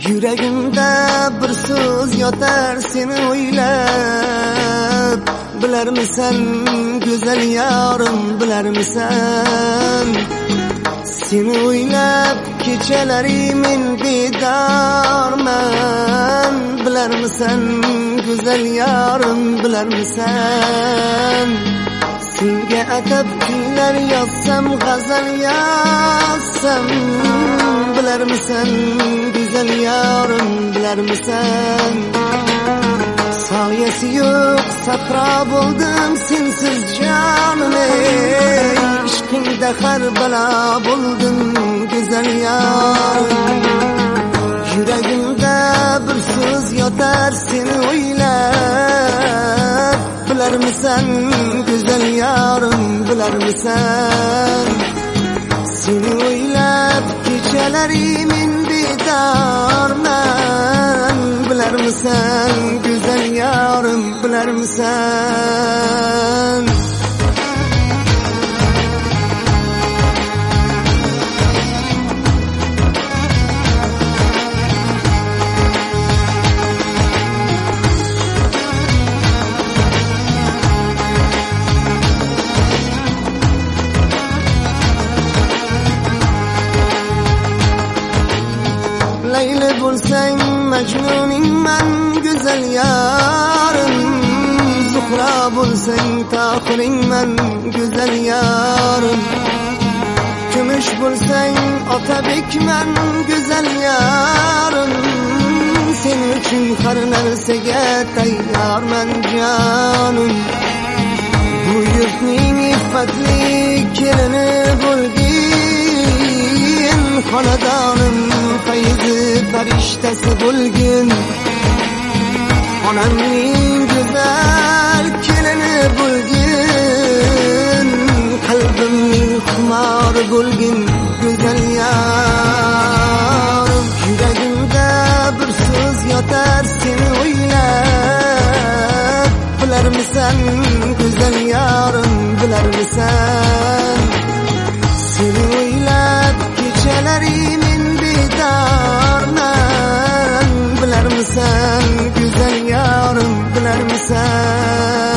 Yuragimda bir so'z yotar seni o'ylab. Bilarmisan go'zal yorim, bilarmisan? Seni o'ylab kechalari men bedorman. Bilarmisan go'zal yorim, bilarmisan? Senga atab kuylar yozsam, g'azal yozsam, bilarmisan go'zal yorim, bilarmisan? Soyasi yo'q sahro bo'ldim sensiz jonim, ishqingda har balo bo'ldim go'zal yorim. Yuragimda bir so'z yotar seni o'ylab. Bilarmisan go'zal yorim, bilarmisan? Seni o'ylab kechalari men bedorman. Bilarmisan go'zal yorim, bilarmisan? Layli bo'lsang majnuningman go'zal yorim, Zuhra bo'lsang tohiringman go'zal yorim, kumush bo'lsang otabekman go'zal yorim. Sen uchun har narsaga tayyorman jonim. Bu yurtning iffatli kelini bo'lgin, xonadonim fayzi farishtasi bo'lgin. Onamning go'zal kelini bo'lgin, qalbimning xumori bo'lgin go'zal yorim. Yuragimda bir so'z yotar seni o'ylab. Bilarmisan go'zal yorim, bilarmisan? Seni o'ylab kechalari men bedorman. Bilarmisan go'zal yorim, bilarmisan?